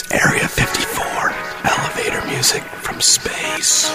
is Area 54, elevator music from space.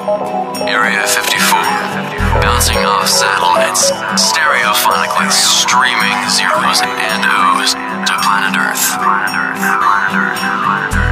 Area 54, bouncing off satellites, stereophonically streaming zeros and O's to planet Earth.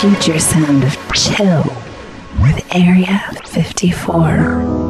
future sound of chill with Area 54.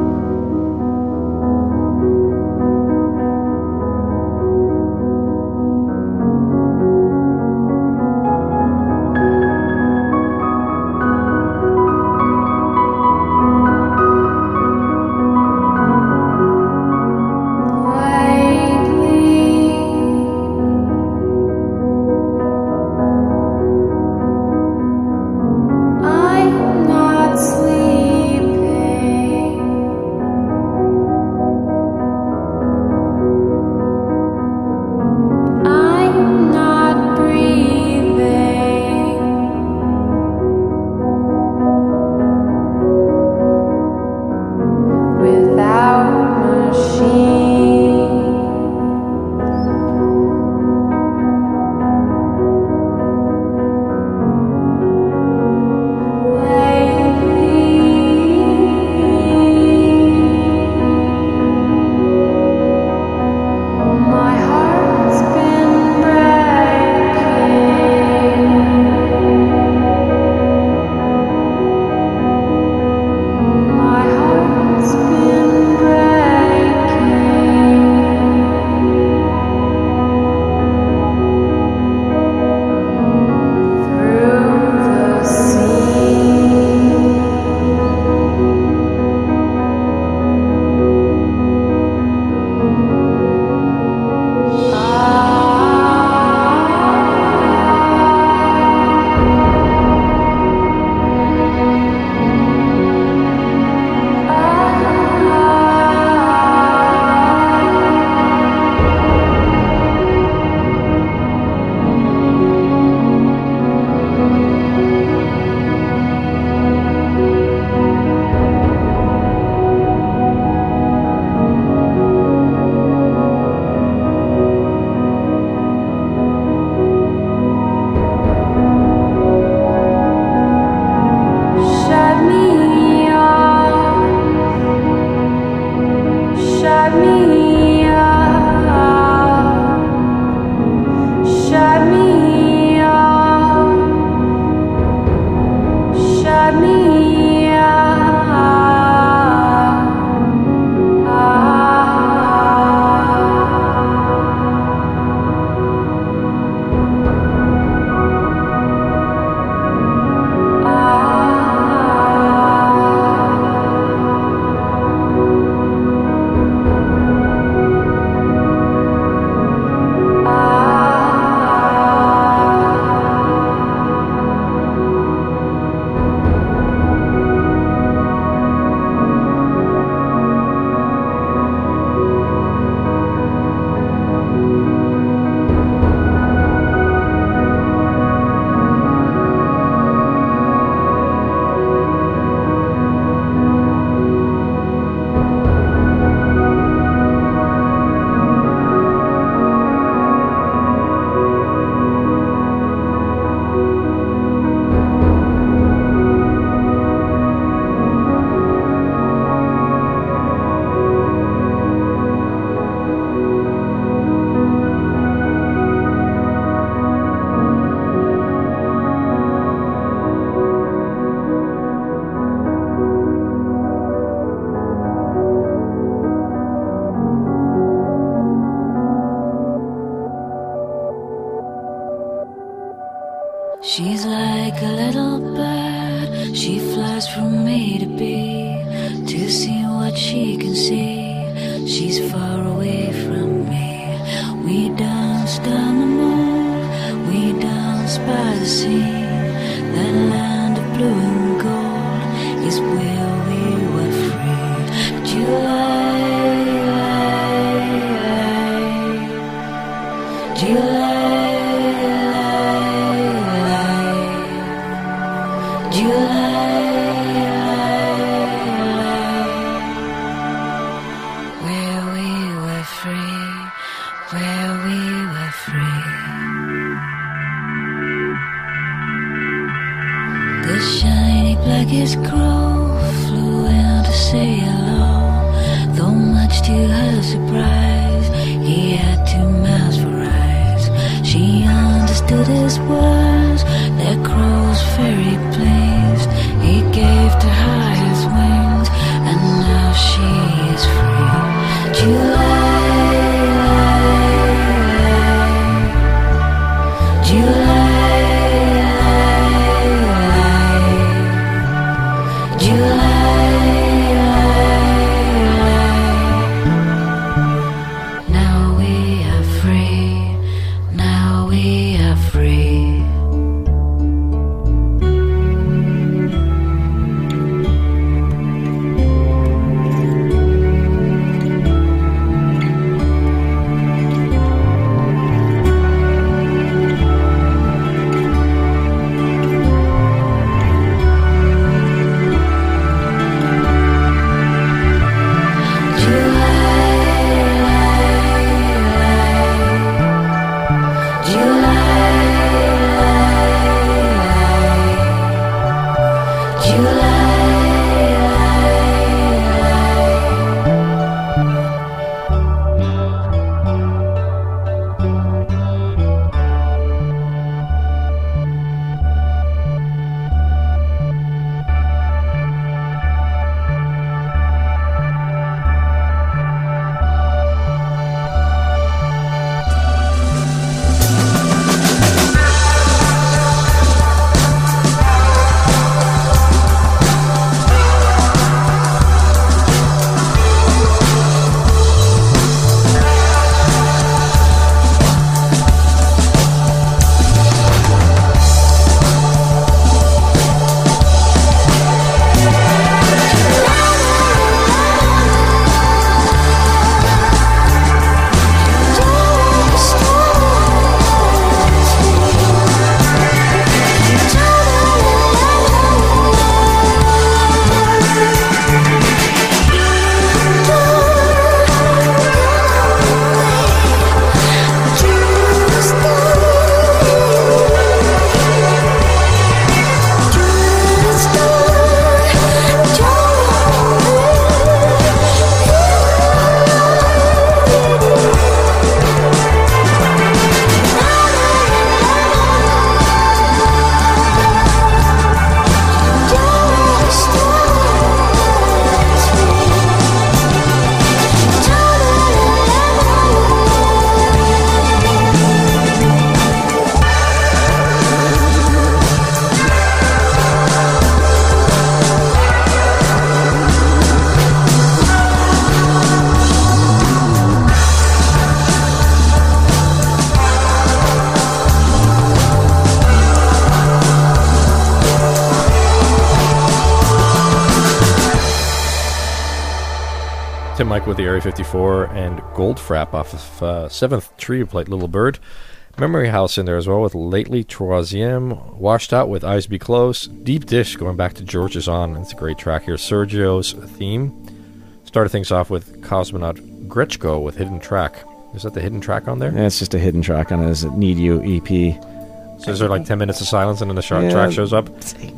She's like a little bird, she flies from A to B to see what she can see. She's far away from me. We danced on the moon, we danced by the sea. That land of blue and gold is where we were free. July, July. His crow flew in to say hello. Though much to her surprise, he had 2 mouths for eyes. She understood his words, their crows Tim Mike with the Area 54 and Goldfrapp off of 7th Tree played Little Bird. Memory House in there as well with Lately Troisième. Washed Out with Eyes Be Closed. Deep Dish going back to George's On. It's a great track here. Sergio's Theme. Started things off with Cosmonaut Grechko with Hidden Track. Is that the hidden track on there? Yeah, it's just a hidden track on his Need You EP. So is there like 10 minutes of silence and then the track shows up?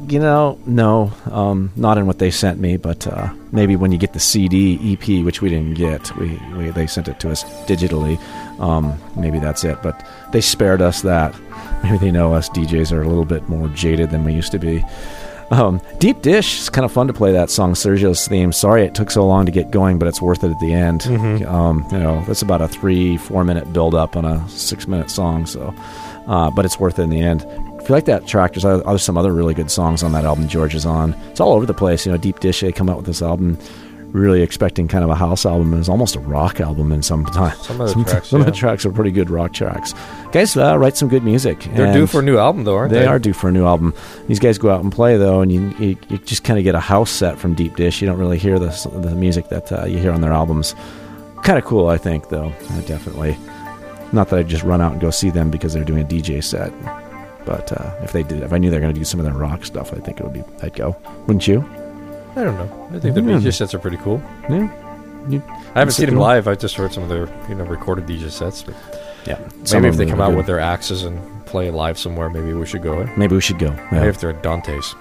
No. Not in what they sent me, but maybe when you get the CD EP, which we didn't get, they sent it to us digitally. Maybe that's it, but they spared us that. Maybe they know us DJs are a little bit more jaded than we used to be. Deep Dish, it's kind of fun to play that song, Sergio's Theme. Sorry it took so long to get going, but it's worth it at the end. Mm-hmm. That's about a 3-4 minute build up on a 6-minute song, so but it's worth it in the end. If you like that track, there's some other really good songs on that album George is on. It's all over the place. Deep Dish, they come out with this album really expecting kind of a house album, and it's almost a rock album in some time. Some of the tracks are pretty good rock tracks. Guys write some good music. They're due for a new album, though, aren't they? They are due for a new album. These guys go out and play, though, and you just kind of get a house set from Deep Dish. You don't really hear the music that you hear on their albums. Kind of cool, I think, though. Definitely. Not that I'd just run out and go see them because they're doing a DJ set. But if I knew they were going to do some of their rock stuff, I think I'd go. Wouldn't you? I don't know. I think the DJ sets are pretty cool. Yeah. I haven't seen them live. I've just heard some of their recorded DJ sets. But yeah. Maybe if they come out with their axes and play live somewhere, maybe we should go. Maybe we should go. Yeah. Maybe if they're at Dante's.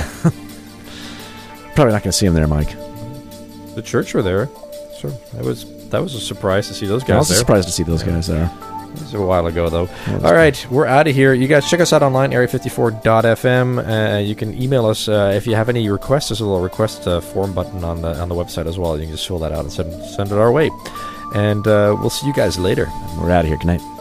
Probably not going to see them there, Mike. The Church were there. Sure. That was a surprise to see those guys there. I was surprised to see those guys there. It was a while ago, though. All right, we're out of here. You guys check us out online, area54.fm. You can email us if you have any requests. There's a little request form button on the website as well. You can just fill that out and send it our way. And we'll see you guys later. We're out of here. Good night.